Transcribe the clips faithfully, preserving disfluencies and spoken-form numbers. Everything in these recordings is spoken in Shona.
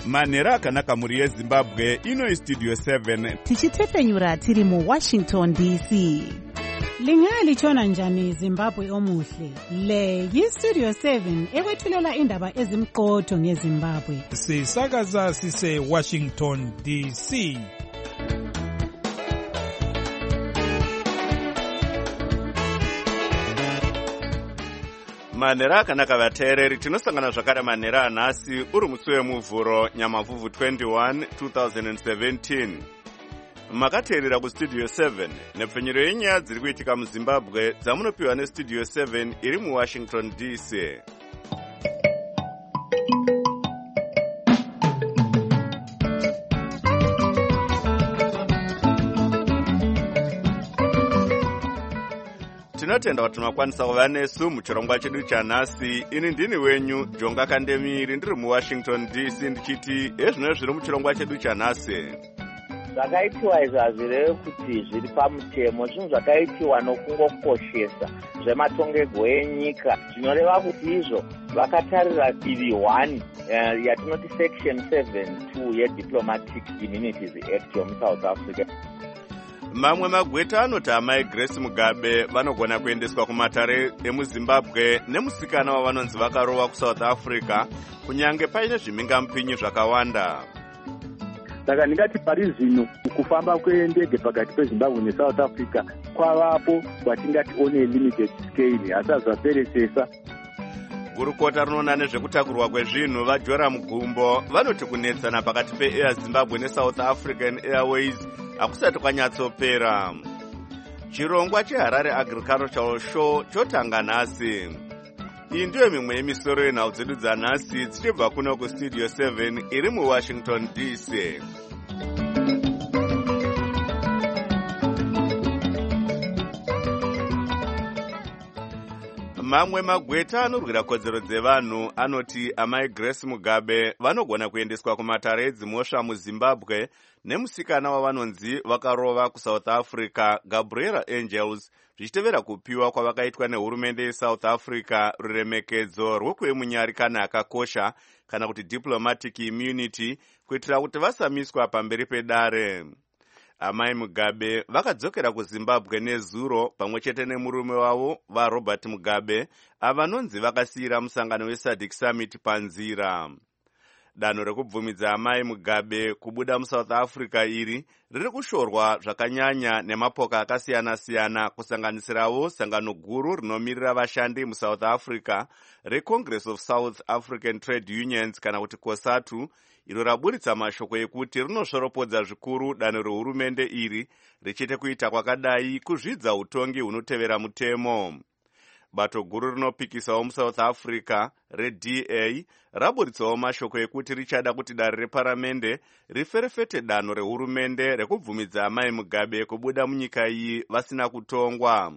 manhero akanaka mhuri yezimbabwe. Ino studio seven tichitepfenyura tiri muwashington D C. Lingalitshona njani Zimbabwe omuhle? Le yi-Studio seven ekwethulela indaba ezimqotho ngeZimbabwe. Sisakaza sise Washington D C. manhero akanaka vateereri, tinosangana zvakare manhero anhasi uri musi wemuvhuro nyamavhuvhu twenty-one twenty seventeen. Makateerera kustudio seven nepfenyuro yenyaya dziri kuitika muzimbabwe dzamunopiwa nestudio seven iri muwashington D C. Tinotenda kuti makwanisa kuva nesu muchirongwa chedu chanhasi. Ini ndini wenyu Jonga Kandemiri, ndiri muwashington D C, ndichiti ezvino zviri muchirongwa chedu chanhasi. Zvakaitiwa izvo hazvireve kuti zviri pamutemo, zvinhu zvakaitiwa nokungokoshesa zvematongerwo enyika, zvinoreva kuti izvo vakatarira divi one uh, yatinoti section seven two yeDiplomatic Immunities Act yomuSouth Africa. Mamwe magweta anoti amai Grace Mugabe vanogona kuendeswa kumatare emuZimbabwe nemusikana wavanonzi vakarova kuSouth Africa kunyange paine zvimhingamupinyi zvakawanda. Saka ndingati pari zvino kufamba kwendege pakati peZimbabwe neSouth Africa kwavapo kwatingati on a limited scale, asi zvaperesesa. Gurukota rinoona nezvekutakurwa kwezvinhu vaJora Mugumbo vanoti kunetsana pakati peAir Zimbabwe neSouth African Airways hakusati kwanyatsopera. Chirongwa cheHarare Agricultural Show chotanga nhasi. Iyi ndiyo mimwe yemisoro yenhau dzedu dzanhasi dzichibva kuno kustudio seven iri muwashington D C. Mamwe magweta anorwira kodzero dzevanhu anoti amai Grace Mugabe vanogona kuendeswa kumatare edzimhosva muZimbabwe nemusikana wavanonzi vakarova kuSouth Africa Gabriela Angels, zvichitevera kupiwa kwavakaitwa nehurumende yeSouth Africa ruremekedzo rwekuemunyarikana akakosha kana kuti diplomatic immunity kuitira kuti vasamiswa pamberi pedare. Amai Mugabe vakadzokera kuZimbabwe nezuro pamwe chete nemurume wavo vaRobert Mugabe avanonzi vakasiyira musangano weSADC Summit panzira. Danho rekubvumidza amai Mugabe kubuda muSouth Africa iri riri kushorwa zvakanyanya nemapoka akasiyana-siyana kusanganisirawo sangano guru rinomirira vashandi muSouth Africa reCongress of South African Trade Unions kana kuti COSATU, iro raburitsa mashoko ekuti rinoshoropodza zvikuru danho rehurumende iri richite kuita kwakadai kuzvidza utongi hunotevera mutemo. Bato guru rinopikisawo muSouth Africa reD A raburitsawo mashoko ekuti richada kuti dare reparamende riferefete danho rehurumende rekubvumidza amai Mugabe kubuda munyika iyi vasina kutongwa.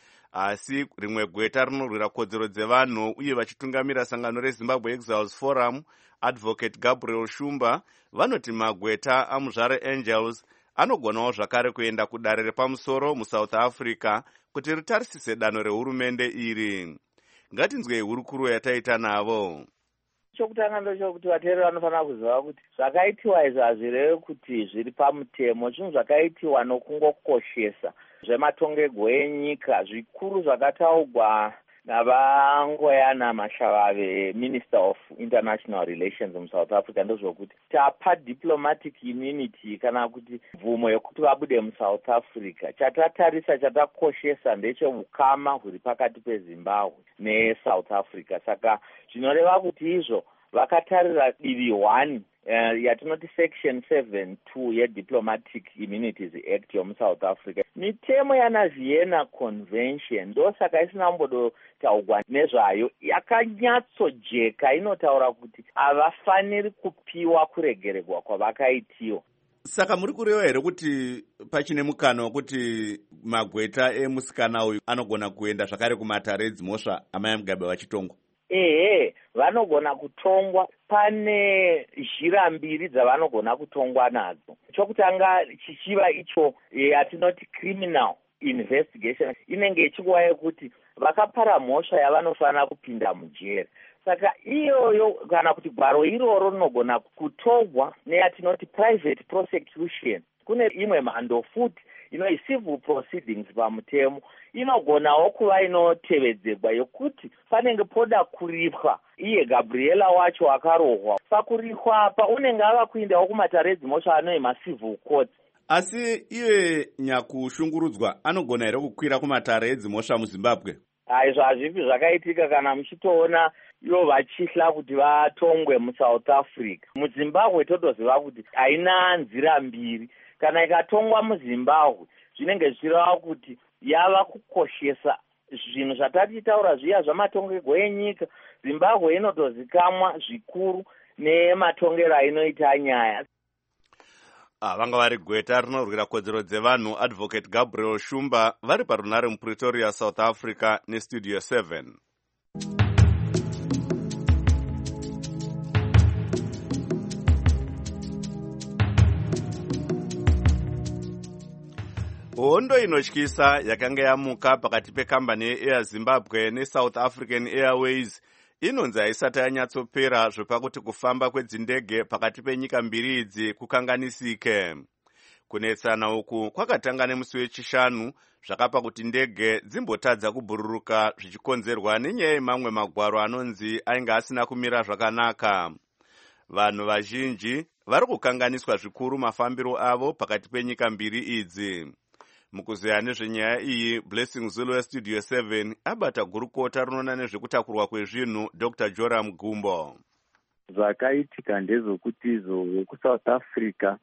Asi rimwe gweta rinorwira kodzero dzevanhu uye vachitungamira sangano reZimbabwe Exiles Forum, Advocate Gabriel Shumba, vanoti magweta amuzvare Angels anogonawo zvakare kuenda kudare repamusoro muSouth Africa kuti ritarisise danho rehurumende iri. Ngatinzwei hurukuro yataita navo. Chokutanga ndochokuti vateereri vanofanira kuziva kuti zvakaitiwa izvo hazvireve kuti zviri pamutemo, zvinhu zvakaitiwa nokungokoshesa zvematongerwo enyika, zvikuru zvakataurwa navangoyana Mashavave, Minister of International Relations muSouth Africa, ndozvokuti tapa diplomatic immunity kana kuti mvumo yokuti vabude muSouth Africa. Chatatarisa, chatakoshesa ndechehukama huri pakati peZimbabwe neSouth Africa. Saka zvinoreva kuti izvo vakatarira divi one uh, yatinoti section seven two yeDiplomatic Immunities Act yomuSouth Africa. Mitemo yana Vienna Convention ndosaka isina kumbotaurwa nezvayo, yakanyatsojeka, inotaura kuti havafaniri kupiwa kuregererwa kwavakaitiwa. Saka muri kureva here kuti pachine mukana wekuti magweta emusikana uyu anogona kuenda zvakare kumatare edzimhosva amai Mugabe vachitongwa? Ehe, vanogona kutongwa. Pane zhira mbiri dzavanogona kutongwa nadzo. Chokutanga chichiva icho yatinoti criminal investigation, inenge ichikuva yekuti vakapara mhosva yavanofanira kupinda mujeri. saka iyoyo kana kuti gwaro iroro rinogona kutorwa neyatinoti private prosecution. Kune imwe mhando futi ino civil proceedings pamutemo inogonawo kuva inotevedzerwa yokuti panenge poda kuripwa iye Gabriela wacho akarohwa. Pakuripwa apa unenge ava kuindawo kumatare edzimhosva anoye macivil court. Asi iye nyakushungurudzwa anogona here kukwira kumatare edzimhosva muZimbabwe? Izvo hazvipi zvakaitika kana muchitoona ivo vachihla kuti vatongwe muSouth Africa. MuZimbabwe totoziva kuti haina nzira mbiri. Kana ikatongwa muZimbabwe zvinenge zvichireva kuti yava kukoshesa zvinhu zvatatiitaura zviya zvamatongero enyika. Zimbabwe inotozikamwa zvikuru nematongero ainoita nyaya. Ah, vanga vari gweta rinorwira kodzero dzevanhu Advocate Gabriel Shumba vari parunare muPretoria, South Africa neStudio seven. Hondo inotyisa yakanga yamuka pakati pekambani yeAir Zimbabwe neSouth African Airways inonzi haisati yanyatsopera zvopakuti kufamba kwedzindege pakati penyika mbiri idzi kukanganisike. Kunetsana uku kwakatanga nemusi wechishanu zvakapa kuti ndege dzimbotadza kubhururuka zvichikonzerwa nenyaya yemamwe magwaro anonzi ainge asina kumira zvakanaka. Vanhu vazhinji vari kukanganiswa zvikuru mafambiro avo pakati penyika mbiri idzi. Mukuzeya nezvenyaya iyi, Blessing Zulu weStudio seven abata gurukota rinoona nezvekutakurwa kwezvinhu Doctor Joram Gumbo. Zvakaitika ndezvokuti izvo vekuSouth Africa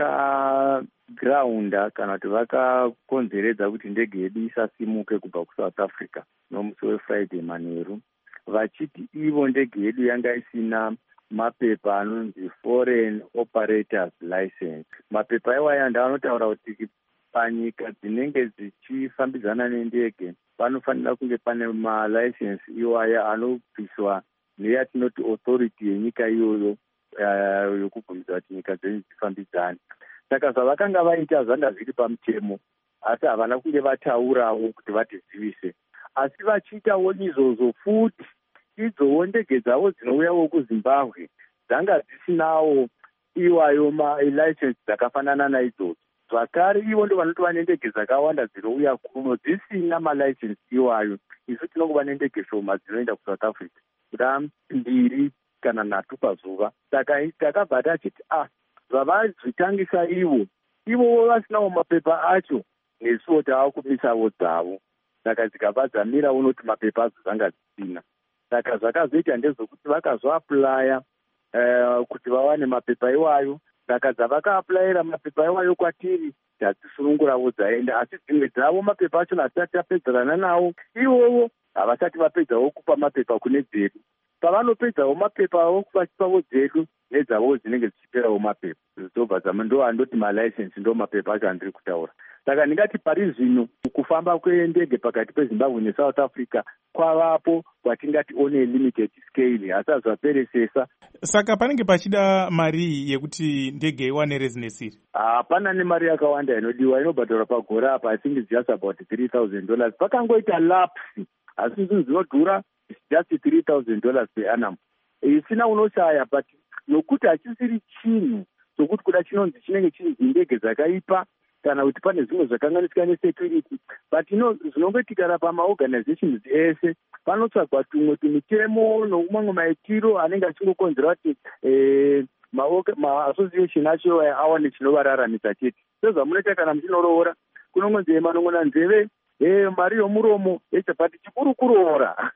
vakagraunda kana kuti vakakonzeredza kuti ndege yedu isasimuke kubva kuSouth Africa nomusi weFriday manheru, vachiti ivo ndege yedu yanga isina mapepa anonzi Foreign Operators License. Mapepa iwaya ndavanotaura kuti panyika dzinenge dzichifambidzana nendege panofanira kunge pane malicense iwaya anobviswa neyatinoti authority yenyika iyoyo yokubvumidza kuti nyika dzenyu dzifambidzane. Saka zvavakanga vaita zvanga zviri pamutemo, asi havana kunge vataurawo kuti vatizivise. Asi vachiitawo izvozvo futi, idzowo ndege dzavo dzinouyawo kuZimbabwe dzanga dzisinawo iwayo malicense dzakafanana naidzodzo. Zvakare ivo ndo vanotova nendege dzakawanda dzinouya kuno dzisina malicense iwayo. Isu tinongova nendege shoma dzinoenda kuSouth Africa kuda mbiri kana nhatu pazuva. Saka takabva tachiti ah, zvavazvitangisa ivo ivo vasinawo mapepa acho, nesuwo tava kumisawo dzavo. Saka dzikabva dzamira unoti mapepa adzo dzanga dzisina. Saka zvakazoita ndezvokuti vakazoaplaya uh, kuti vawane mapepa iwayo. Saka dzavakaaplayira mapepa iwayo kwatiri tadzisunungurawo dzaenda, asi dzimwe dzavo mapepa acho hatisati tapedzerana nawo. Ivovo havasati vapedzawo kupa mapepa kune dzedu. Pavanopedzawo mapepa avo kuvachipawo dzedu, nedzavo dzinenge dzichiperawo mapepa. Dzobva dzamando andoti malicense ndo mapepa acho andiri kutaura. Saka ndingati pari zvino kufamba kwendege pakati peZimbabwe neSouth Africa kwavapo kwatingati on a limited scale, hasa zvaperesesa. Saka panenge pachida mari yekuti ndege iwane residency. Hapana nemari yakawanda inodiwa, inobhadharwa pagore apa. I think it's just about three thousand dollars. Pakangoita lapsi, asi zvinhu zvinodhura just three thousand dollars per annum. Isina unoshaya, but nokuti hachisiri chinhu sokuti kuda chinonzi chinenge chiri ndege dzakaipa kana kuti pane zvimwe zvakanganisika nesecurity, but ino zvinongoitikana pamaorganizations ese panotsvagwa tumwe tumitemo nomamwe maitiro anenge achingokonzera kuti eh, maassociation acho awane chinovararamisa chete. Sezvamunoita kana muchinoroora kunongonzi manongona nzeve eh, mari yomuromo echa, but chikuru kuroora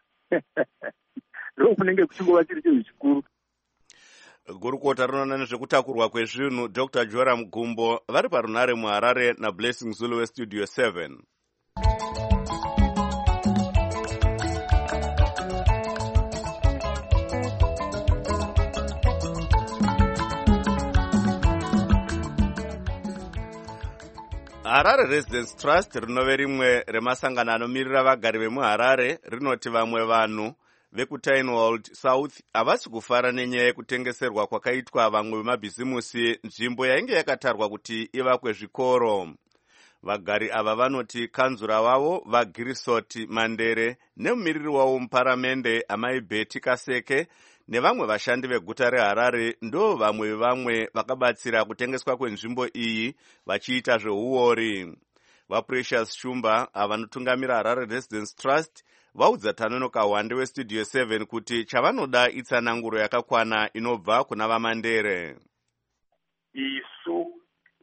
ndo kunenge kuchingova chiri chinhu chikuru. Gurukota rinoona nezvekutakurwa kwezvinhu Doctor Joram Gumbo vari parunare muHarare naBlessing Zulu weStudio seven. Harare Residence Trust rinove rimwe remasangano anomirira vagari vemuHarare rinoti vamwe vanhu vekuTynewald South havasi kufara nenyaya yekutengeserwa kwakaitwa vamwe vemabhizimusi nzvimbo yainge yakatarwa kuti ivakwe zvikoro. Vagari ava vanoti kanzura wavo vaGirisoti Mandere nemumiriri wavo muparamende Amai Betty Kaseke nevamwe vashandi veguta reHarare ndo vamwe vevamwe vakabatsira kutengeswa kwenzvimbo iyi vachiita zveuori. VaPrecious Shumba avanotungamira Harare Residence Trust vaudza Tanonoka Wande weStudio seven kuti chavanoda itsananguro yakakwana inobva kuna vaMandere. Isu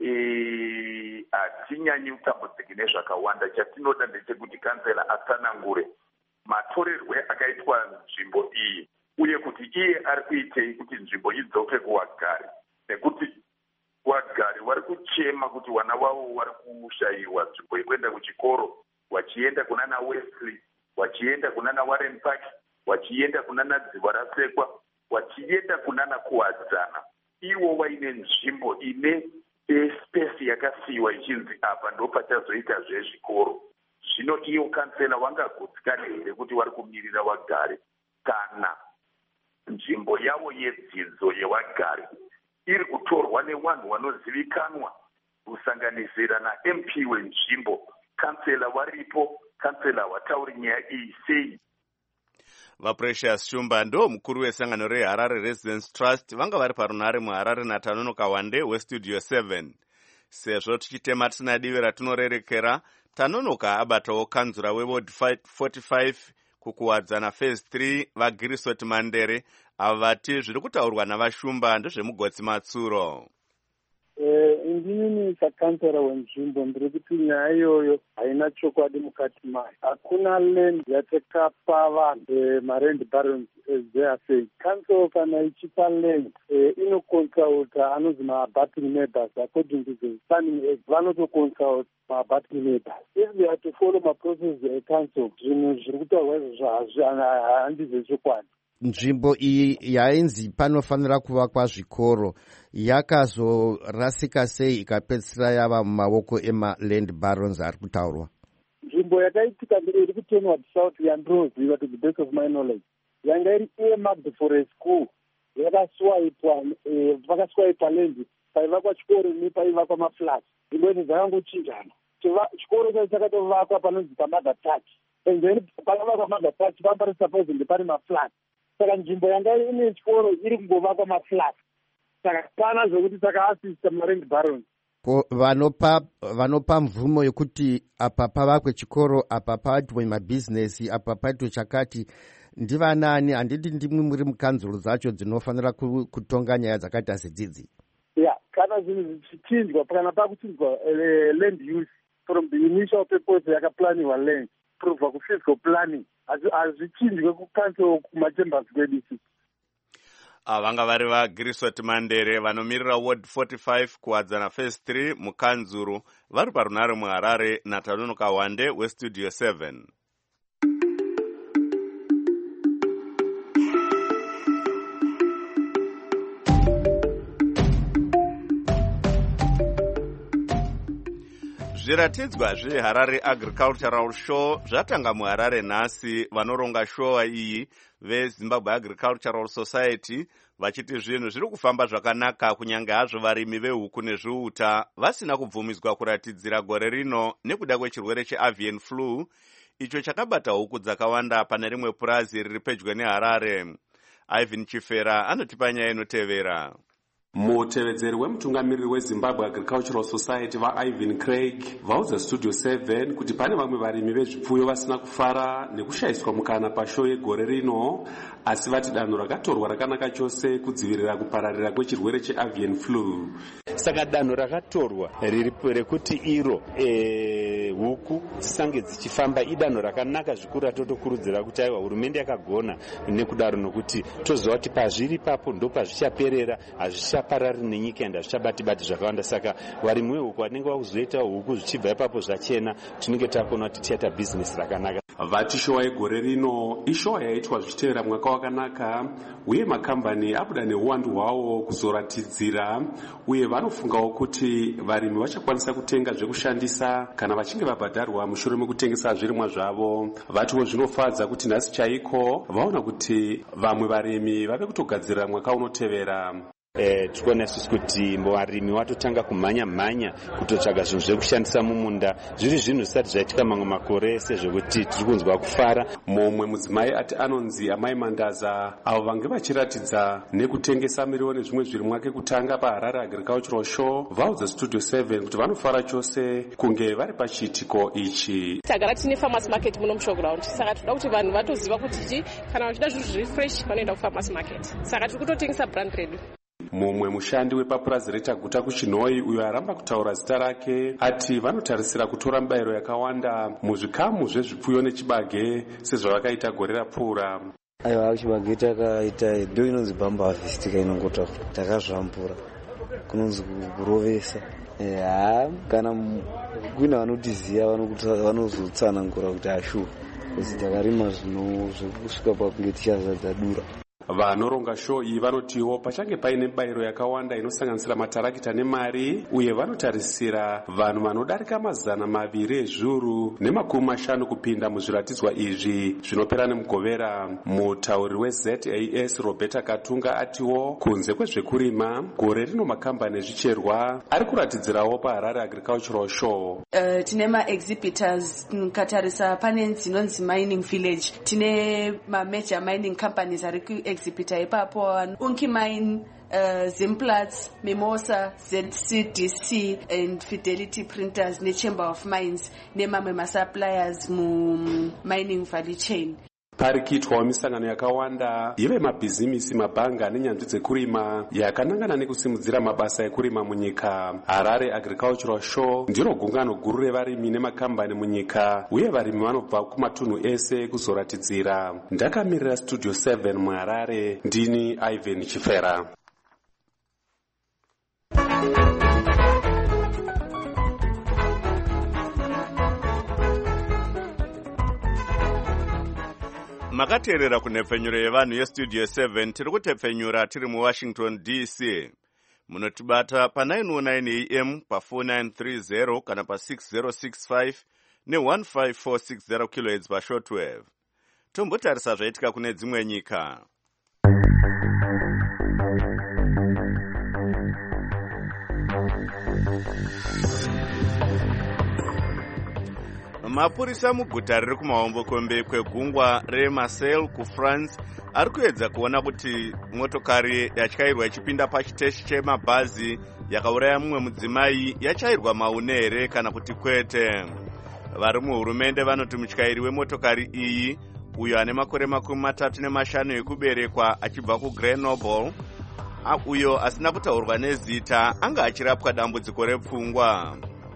hatinyanyi kutambudzika nezvakawanda. Chatinoda ndechekuti kansela atsanangure matorerwe akaitwa nzvimbo iyi uye kuti iye ari kuitei kuti nzvimbo idzoke kuwagari, nekuti wagari vari kuchema kuti vana vavo vari kushayiwa nzvimbo yekuenda kuchikoro, wachienda kunana Wesley, wachienda kunana Warren Park, wachienda kunana Dziva Rasekwa, wachienda kunana kuwadzana. Iwo vaine nzvimbo ine space yakasiyiwa ichinzi apa ndo pachazoita zvezvikoro. Zvino iyo kansela vangagutsikana here kuti vari kumirira vagari kana nzvimbo yavo yedzidzo yevagari iri kutorwa nevanhu vanozivikanwa kusanganisira naM P wenzvimbo. Kansela varipo, kansela watauri nyaya iyi sei. VaPrecious Shumba ndo mukuru wesangano reHarare Residence Trust vanga vari parunhare muHarare naTanonoka Wande weStudio seven. Sezvo tichitema tisina divi ratinorerekera, Tanonoka abatawo kanzura weWard forty-five kukuwadzana phase three vaGirisoti Mandere ava vati zviri kutaurwa navashumba ndezvemugotsi Matsuro. Indini sakansera wenzvimbo ndiri kuti nyaya iyoyo haina chokwadi mukati mayo. Hakuna land yatakapa vanhu marend barons as they are saying. Council kana ichipa land inoconsulta anonzi ma-abutting neighbors according to the planning act. Vanotoconsult ma-abutting neighbors. If they are to follow my process council, zvinhu zviri kutaurwa izvozvo handizvo chokwadi. Nzvimbo iyi yainzi panofanira kuvakwa zvikoro yakazorasika sei ikapedzisira yava mumaoko ema-land barons ari kutaurwa? Nzvimbo yakaitika iri kutenwa south yandinoziva to the best of my knowledge yanga iri earmarked for a school. Yakaswaipwa vakaswaipa land paivakwa chikoro nepaivakwa maflat. Nzvimbo idzi dzakangochinjana. Chikoro chacho chakatovakwa panonzi paMagatach, and then pakavakwa Magatach pambari suppose ndepari maflat. Saka nzvimbo yanga ine chikoro iri kungovakwa maflat. Saka pana zvokuti takaasista marend barons. Vanopa vanopa mvumo yokuti apa pavakwe chikoro, apa paitwe mabhizinesi, apa paitwe chakati ndivanani? Handiti ndimwe muri mukanzuro dzacho dzinofanira kutonga nyaya dzakaita sedzidzi? Ya, kana zvinhu zvichichinjwa, kana pakuchinjwa land use from the initial purpose yakaplaniwa land kubva kuphysical planning, hazvichinjwe kucancel kumachambers kwedu. Vanga vari vaGirisoti Mandere vanomirira Ward forty-five kuwadzana phase three mukanzuru vari parunhare muHarare naTanonoka Wande weStudio seven. Zviratidzwa zveHarare Agricultural Show zvatanga muHarare nhasi. Vanoronga showa iyi veZimbabwe Agricultural Society vachiti zvinhu zviri kufamba zvakanaka kunyange hazvo varimi vehuku nezviuta vasina kubvumidzwa kuratidzira gore rino nekuda kwechirwere cheavian flu icho chakabata huku dzakawanda pane rimwe purazi riri pedyo neHarare. Ivan Chifera anotipa nyaya inotevera. Mutevedzeri wemutungamiriri weZimbabwe Agricultural Society vaIvan Craig vaudza Studio seven kuti pane vamwe varimi vezvipfuyo vasina kufara nekushayiswa mukana pashow yegore rino, asi vati danho rakatorwa rakanaka chose kudzivirira kupararira kwechirwere cheavian flu. Saka danho rakatorwa riripo rekuti iro e, huku dzisange dzichifamba idanho rakanaka zvikuru ratotokurudzira kuti aiwa hurumende yakagona nekudaro nokuti toziva kuti pazviri papo ndo pazvichaperera, hazvichaparari nenyika ende hazvichabati-bati zvakawanda. Saka varimi vehuku vanenge vakuzoita huku zvichibva ipapo zvachena, tinenge takona kuti tichaita bhizinesi rakanaka. Vati showa yegore rino ishowa yaitwa zvichitevera mwaka wakanaka uye makambani abuda neuwandu hwawo kuzoratidzira, uye vanofungawo kuti varimi vachakwanisa kutenga zvekushandisa kana vachinge vabhadharwa mushure mekutengesa zvirimwa zvavo. Vatiwo zvinofadza kuti nhasi chaiko vaona kuti vamwe varimi vave kutogadzirira mwaka unotevera. e, tikuona isusu kuti varimi watotanga kumhanya mhanya kutotsvaga zvinhu zvekushandisa mumunda, zviri zvinhu zvisati zvaitika mamwe makore sezvekuti tiri kunzwa kufara. Mumwe mudzimai ati anonzi Amai Mandaza, avo vange vachiratidza nekutengesa miriwo nezvimwe zviri mwake kutanga paHarare Agricultural Show, vaudza Studio seven kuti vanofara chose kunge vari pachiitiko ichi. Tagara tine farmers market muno mushowground, saka toda kuti vanhu vatoziva kuti kana vachida zvinhu zviri fresh vanoenda kufarmers market, saka tiri kutotengesa brand redu. Mumwe mushandi wepapurazi Guta kuChinhoi, uyo aramba kutaura zita rake, ati vanotarisira kutora mibayiro yakawanda muzvikamu zvezvipfuyo nechibage sezvavakaita gore rapfuura. Aiwa, chibage takaita ndo inonzi bamba harvest inongota takazvambura kunonzi kurovesa. Ya, kana kuna vanotiziya vanozotsanangura kuti ashu kuti takarima zvinhu zvekusvika pakunge tichazadza dura. Vanoronga show iyi vanotiwo pachange paine mibayiro yakawanda inosanganisira matarakita nemari, uye vanotarisira vanhu vanodarika mazana maviri ezviuru nemakumi mashanu kupinda muzviratidzwa izvi zvinopera nemugovera. Mutauri weZ A S Roberta Katunga atiwo kunze kwezvekurima, gore rino makambani ezvicherwa ari kuratidzirawo paHarare Agricultural Show. Uh, tine ma-exhibitors katarisa pane dzinonzi mining village, tine ma-major mining companies ari ku exhibita ipapo, Unki Mine, uh, Zimplats, Mimosa, Z C D C and Fidelity Printers ne Chamber of Mines nemamwe ma-suppliers mu mining value chain. Pari kuitwawo misangano yakawanda yevemabhizimisi, mabhanga nenyanzvi dzekurima yakanangana nekusimudzira mabasa ekurima munyika. Harare Agricultural Show ndiro gungano guru revarimi nemakambani munyika, uye varimi vanobva kumatunhu ese kuzoratidzira. Ndakamirira Studio seven muHarare, ndini Ivan Chifera. Makateerera kunhepfenyuro yevanhu yestudio seven, tiri kutepfenyura tiri muWashington D C. Munotibata pa nine oh nine A M, pa four nine three zero kana pa six zero six five ne one five four six zero kilohertz pa shortwave. Tombotarisa zvaitika kune dzimwe nyika. Mapurisa muguta riri kumahombokombe kwegungwa reMarseille kuFrance ari kuedza kuona kuti motokari yatyairwa ichipinda pachiteshi chemabhazi yakauraya mumwe mudzimai yachairwa maune here kana kuti kwete. Vari muhurumende vanoti mutyairi wemotokari iyi, uyo ane makore makumi matatu nemashanu ekuberekwa achibva kuGrenoble, uyo asina kutaurwa nezita, anga achirapwa dambudziko repfungwa.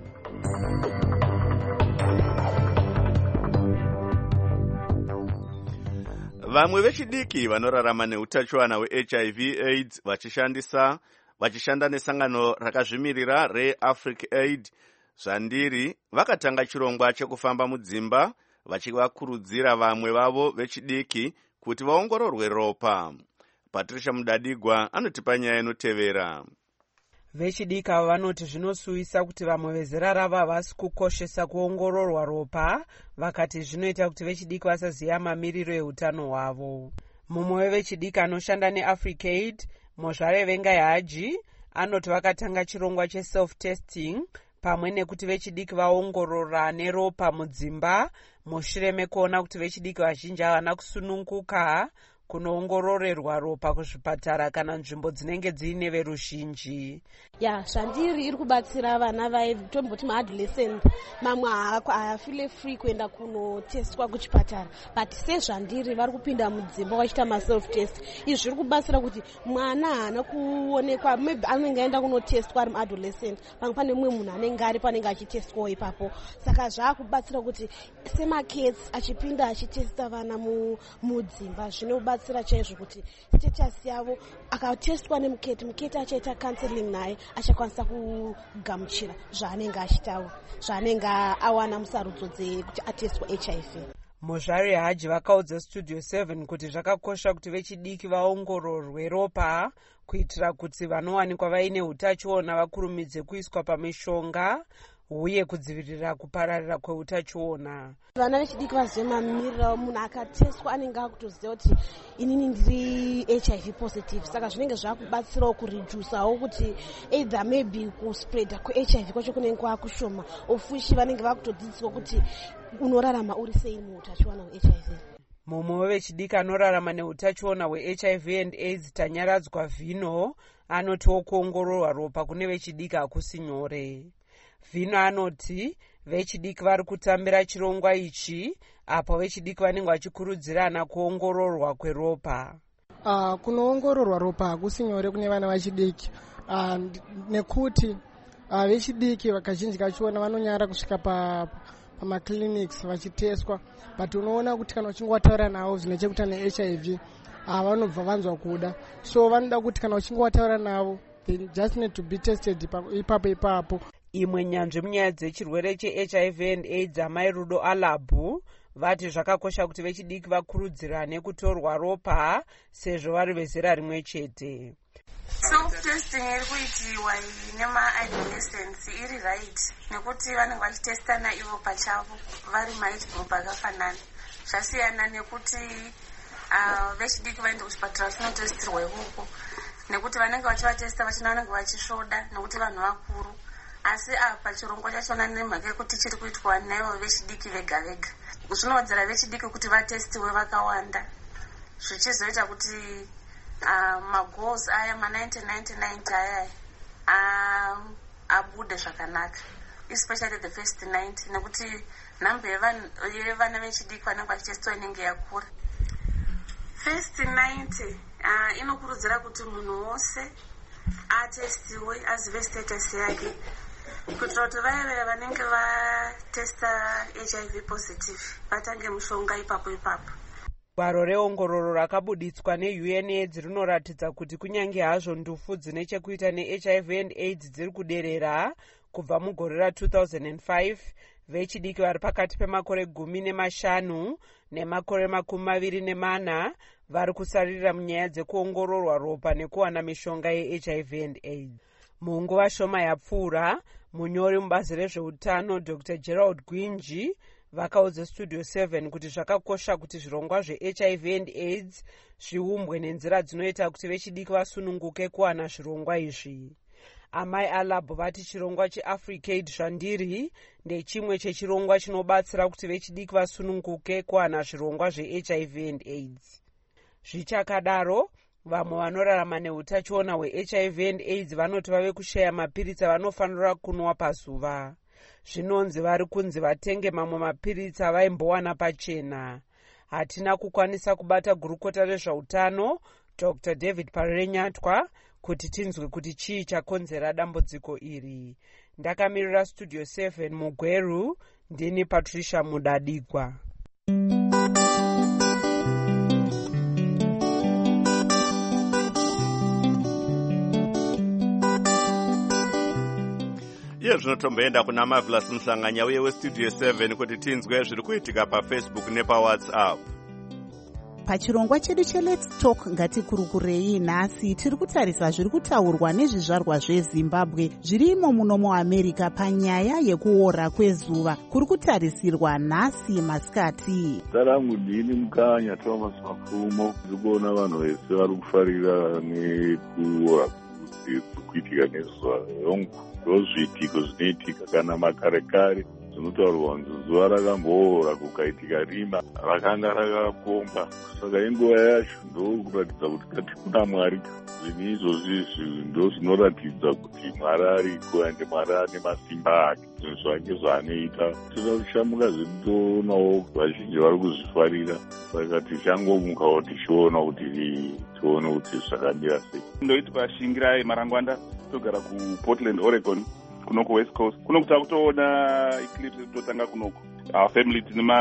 Vamwe vechidiki vanorarama neutachiwana hweH I V AIDS vachishandisa vachishanda nesangano rakazvimirira reAfric Aid zvandiri vakatanga chirongwa chekufamba mudzimba vachivakurudzira vamwe vavo vechidiki kuti vaongororwe ropa. Patricia Mudadigwa anotipa nyaya inotevera. Vechidiki ava vanoti zvinosuwisa kuti vamwe vezera ravo havasi kukoshesa kuongororwa ropa, vakati zvinoita kuti vechidiki vasaziva mamiriro eutano hwavo. Mumwe wevechidiki anoshanda neAfric Aid, Mozvare Vengai Haji, anoti vakatanga chirongwa cheself-testing pamwe nekuti vechidiki vaongorora neropa mudzimba, mushure mekuona kuti vechidiki vazhinji havana kusununguka kunoongororerwa ropa kuzvipatara kana nzvimbo dzinenge dziine veruzhinji. Ya, zvandiri iri kubatsira vana vaitomboti maadolescent, mamwe haafile free kuenda kunotestwa kuchipatara, but sezvandiri vari kupinda mudzimba vachiita maself test. Izvi zviri kubatsira kuti mwana haana kuonekwa, maybe anenge aenda kunotestwa ari muadolescent, pamwe pane mumwe munhu anenge ari panenge achitestwawo ipapo. Saka zvaakubatsira kuti semakets achipinda achitesta vana mudzimba zvinobatsira batsira chaizvo kuti status yavo akatestwa nemuketi, muketi achaita counseling naye achakwanisa kugamuchira zvaanenge achitawo, zvaanenge awana musarudzo dzekuti atestwa H I V. Mozvare Haji vakaudza Studio seven kuti zvakakosha kuti vechidiki vaongororwe ropa kuitira kuti vanowanikwa vaine utachiona vakurumidze kuiswa pamishonga, uye kudzivirira kupararira kweutachiona. Vana vechidiki vazive mamiriro. Munhu akateswa anenge akutoziva kuti inini ndiri H I V positive, saka zvinenge zvakubatsirawo kuredusawo kuti either maybe kuspreada kwe-H I V kwacho kunenge kwakushoma, ofushi vanenge vakutodzidziswa kuti unorarama uri sei muutachiona hwe-H I V. Mumwe wevechidiki anorarama neutachiona hwe-H I V and AIDS Tanyaradzwa Vhino anotiwo kuongororwa ropa kune vechidiki hakusi nyore. Vhino anoti vechidiki vari kutambira chirongwa ichi apo vechidiki vanenge vachikurudzirana kuongororwa kweropa. Uh, kunoongororwa ropa hakusi nyore kune vana vechidiki uh, nekuti uh, vechidiki kazhinji kachiona vanonyara kusvika pa pamaclinics vachiteswa, but unoona kuti kana uchinge wataura navo zvine chekuita ne-H I V vanobva vanzwa kuda, so vanoda kuti kana uchinge wataura navo they just need to be tested ipapo ipapo. Imwe nyanzvi munyaya dzechirwere che-H I V and AIDS Amai Rudo Alabhu vati zvakakosha kuti vechidiki vakurudzirane kutorwa ropa sezvo vari vezera rimwe chete. Self-testing iri kuitiwa nema-adolescents iri right nekuti vanenge vachitestana ivo pachavo vari ma-age group akafanana. Zvasiyana nekuti uh, vechidiki vaende kuchipatara vasinotestirwa ikoko nekuti vanenge vachivatesta vachina vanenge vachisvoda nekuti vanhu vakuru. Asi apa chirongwa chachona nemhaka yekuti chiri kuitwa naivo vechidiki vega vega zvinowedzera vechidiki kuti vatestiwe vakawanda, zvichizoita kuti uh, magoals aya ma-ninety-nine ninety aya uh, abude zvakanaka, especially the first ninety nekuti nhamba yevana vechidiki vanenge vachitestiwa inenge yakura. First ninety uh, inokurudzira kuti munhu wose atestiwe azive status yake kuitira kuti vaya vanenge vatesta H I V positive vatange mushonga ipapo ipapo. Gwaro reongororo rakabuditswa ne-U N AIDS rinoratidza kuti kunyange hazvo ndufu dzine chekuita ne-H I V and AIDS dziri kuderera kubva mugore ra two thousand five, vechidiki vari pakati pemakore gumi nemashanu nemakore makumi maviri nemana vari kusarira munyaya dzekuongororwa ropa nekuwana mishonga ye-H I V and AIDS. Munguva shoma yapfuura, munyori mubazi rezveutano Doctor Gerald Gwinji vakaudza Studio seven kuti zvakakosha kuti zvirongwa zve-H I V and AIDS zviumbwe nenzira dzinoita kuti vechidiki vasununguke kuwana zvirongwa izvi. Amai Alabhu vati chirongwa cheAfricaid zvandiri ndechimwe chechirongwa chinobatsira kuti vechidiki vasununguke kuwana zvirongwa zve-H I V and AIDS. Zvichakadaro, vamwe vanorarama neutachiona hwe-H I V and AIDS vanoti vave kushaya mapiritsi avanofanira kunwa pazuva. Zvinonzi vari kunzi vatenge mamwe mapiritsi avaimbowana pachena. Hatina kukwanisa kubata gurukota rezveutano Doctor David Parenyatwa kuti tinzwe kuti chii chakonzera dambudziko iri. Ndakamirira Studio seven muGweru, ndini Patricia Mudadigwa. Iye zvinotomboenda kuna Marvelous Muhlanganya uye weStudio seven kuti tinzwe zviri kuitika paFacebook nepawhatsapp. Pachirongwa chedu cheLet's Talk ngatikurukurei nhasi tiri kutarisa zviri kutaurwa nezvizvarwa zveZimbabwe zvirimo muno muAmerica panyaya yekuora kwezuva kuri kutarisirwa nhasi masikati. Tarangu ndini Mukanya Thomas Mapfumo, ndikuona vanhu vese vari kufarira nekuora kuitika nezuva rongu. Ndozviitiko zvinoitika kana makare kare zvinotaurwa kunzi zuva rakamboora kukaitika rima rakanga rakapomba. Saka inguva yacho ndokuratidza kuti kati kuna Mwari. Zvinhu izvozvi ndo zvinoratidza kuti Mwari ariko ende Mwari ane masimba ake, zvinhu zvake zvaanoita. Tinokushamuka zvedu toonawo vazhinji vari kuzvifarira, saka tichangomukawo tichiona kuti tione kuti zvakamira sei. Ndoitwa Shingirai Marangwanda, togara kuPortland, Oregon, kunoko West Coast. Kuno kutakutoona eclipse kutotanga kunoko. Our family tine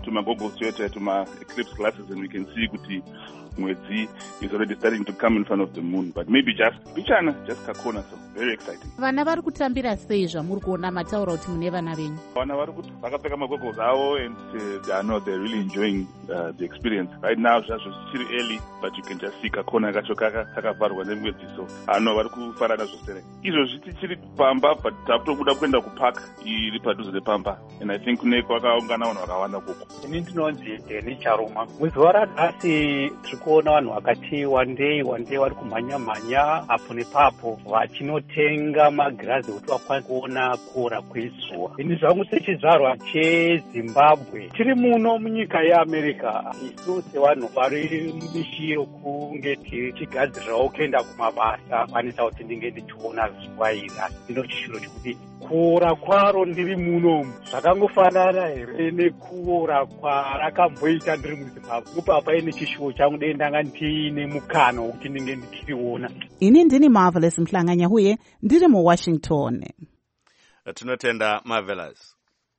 tumagoggles chete tuma-eclipse glasses and we can see kuti mwedzi is already starting to come in front of the moon, but maybe just bichana just kakona, so very exciting. Vana vari kutambira sei zvamuri kuona mataura kuti mune vana venyu? Vana vari kuti vakapfeka magoggles avo and uh, I know they're really enjoying uh, the experience. Right now zvazvo zvichiri early, but you can just see kakona kacho kakavharwa nemwedzi, so I know vari kufara nazvo sere. Izvo zvitichiri pamba, but takutobuda kuenda kupark iri padhuze nepamba, and I think kune kwakaungana vanhu vakawanda koko. Ini ndinonzi Deni Charuma. Muzuva ranhasi kuona vanhu vakati wandei wandei vari kumhanya-mhanya apo nepapo vachinotenga magirazi kuti vakwanise kuona kuora kwezuva. Ini zvangu sechizvarwa cheZimbabwe tiri muno munyika yeAmerica, isu sevanhu vari mishi yokunge tichigadzirirawo kuenda kumabasa kwanisa kuti ndinge ndichiona zuva iri, asi ndino chishiro chokuti kuora kwaro ndiri muno zvakangofanana here nekuora kwarakamboita ndiri muZimbabwe. Kupapa ine chishuwo changu dei ndanga ndiine mukana wokuti ndinge ndichiriona. Ini ndini Marvelous Mhlanganya uye ndiri muWashington. Tinotenda Marvelous.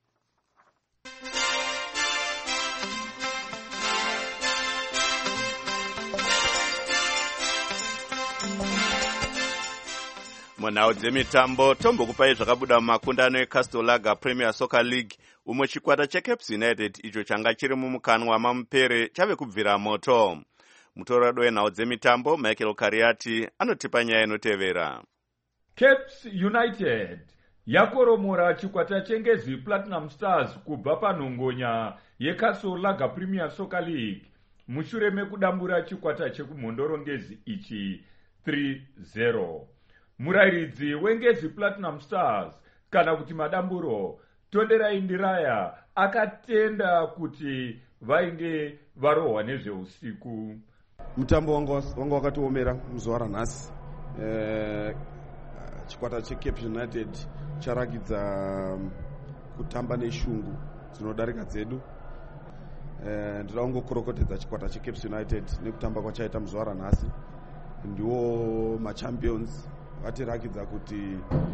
Munhau dzemitambo tombokupai zvakabuda mumakundano eCastle Lager Premier Soccer League, umwe chikwata cheCaps United icho changa chiri mumukanwa mamupere chave kubvira moto. Mutorado wenhau dzemitambo Michael Kariati anotipa nyaya inotevera. Caps United yakoromora chikwata chengezi Platinum Stars kubva panhongonya yeCastle Lager Premier Soccer League mushure mekudambura chikwata chekumhondorongezi ichi three zero. Murairidzi wengezi Platinum Stars kana kuti madamburo Tonderai Ndiraya akatenda kuti vainge varohwa nezveusiku. Mutambo wanga wakatiomera muzuva ranhasi. Eh, chikwata cheCape United charagidza kutamba neshungu dzinodarika dzedu. Eh, ndinoda kungokorokotedza chikwata cheCape United nekutamba kwachaita muzuva ranhasi. Ndiwo machampions. Vatirakidza kuti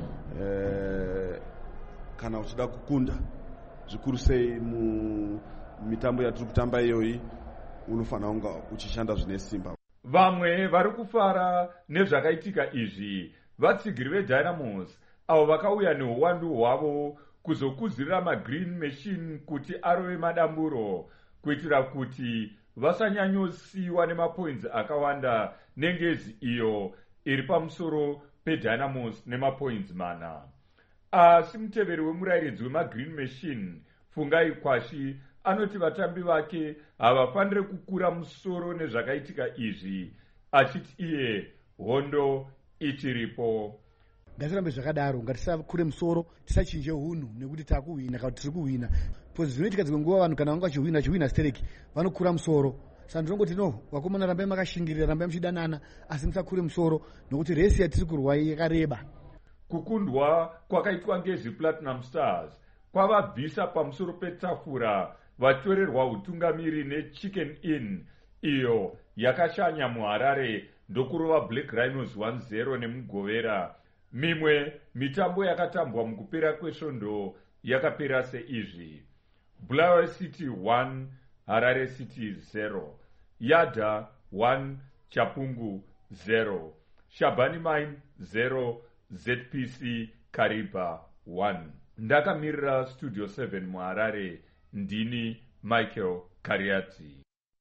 eh, kana uchida kukunda zvikuru sei mumitambo yatiri kutamba iyoyi unofanira kunga uchishanda zvine simba. Vamwe vari kufara nezvakaitika izvi vatsigiri veDynamos avo vakauya neuwandu hwavo kuzokuzirira maGreen Machine kuti arove madamburo kuitira kuti vasanyanyosiwa nemapoints akawanda nengezi iyo iri pamusoro peDynamos nemapoints mana. Asi muteveri wemurairidzi wemaGreen Machine Fungai Kwashi anoti vatambi vake havafanire kukura musoro nezvakaitika izvi, achiti iye hondo ichiripo. Ngatirambe zvakadaro, ngatisakure musoro, tisachinje hunhu nekuti takuhwina kana tiri kuhwina. Pozi zvinoitika dzimwe nguva vanhu kana vanga vachihwina chihwina stereki vanokura musoro. Saka ndinongoti no, vakomana rambai makashingirira, rambai muchidanana, asi musakure musoro nokuti resi yatiri kurwa yakareba. Kukundwa kwakaitwa ngezviPlatinum Stars kwavabvisa pamusoro petafura vatorerwa utungamiri neChicken Inn iyo yakashanya muHarare ndokurova Black Rhinos one zero nemugovera. Mimwe mitambo yakatambwa mukupera kwesvondo yakapera seizvi: Bulawayo City one Harare City zero, Yada one Chapungu zero, Shabani Mine zero, Z P C Kariba one. Ndakamirira Studio seven muHarare, ndini Michael Kariati.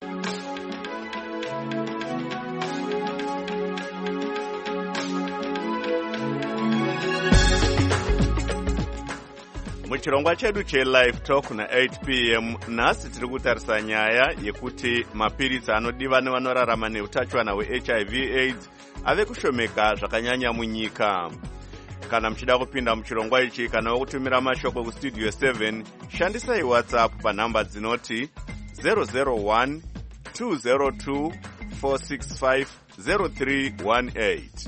Muchirongwa chedu che-Live Talk na eight p m nhasi tiri kutarisa nyaya yekuti mapiritsi anodiwa nevanorarama neutachiwana hwe-H I V AIDS ave kushomeka zvakanyanya munyika. Kana muchida kupinda muchirongwa ichi kana wokutumira mashoko kustudio seven, shandisai WhatsApp panhamba dzinoti zero zero one two zero two four six five zero three one eight.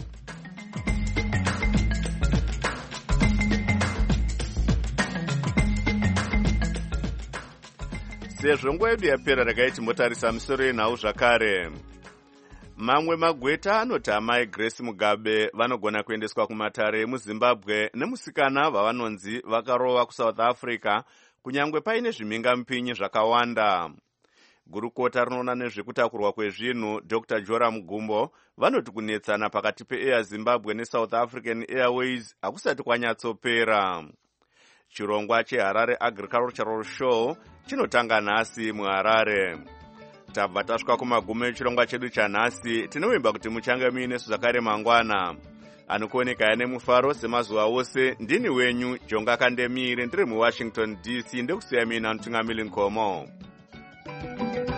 Sezvo nguva yedu yapera rakaiti motarisa misoro yenhau zvakare. Mamwe magweta anoti amai Grace Mugabe vanogona kuendeswa kumatare emuZimbabwe nemusikana vavanonzi vakarova kuSouth Africa kunyangwe paine zvimhingamupinyi zvakawanda. Gurukota rinoona nezvekutakurwa kwezvinhu Dr Joram Gumbo vanoti kunetsana pakati peAir Zimbabwe neSouth African Airways hakusati kwanyatsopera. Chirongwa cheHarare Agricultural Show chinotanga nhasi muHarare. Tabva tasvika kumagumo echirongwa chedu chanhasi. Tinovimba kuti muchange muinesu zvakare mangwana. Anokuoneka nemufaro semazuva ose. Ndini wenyu Jonga Kandemire ndiri muWashington D C ndekusiya mina Mutungamiri Nkomo. Thank you.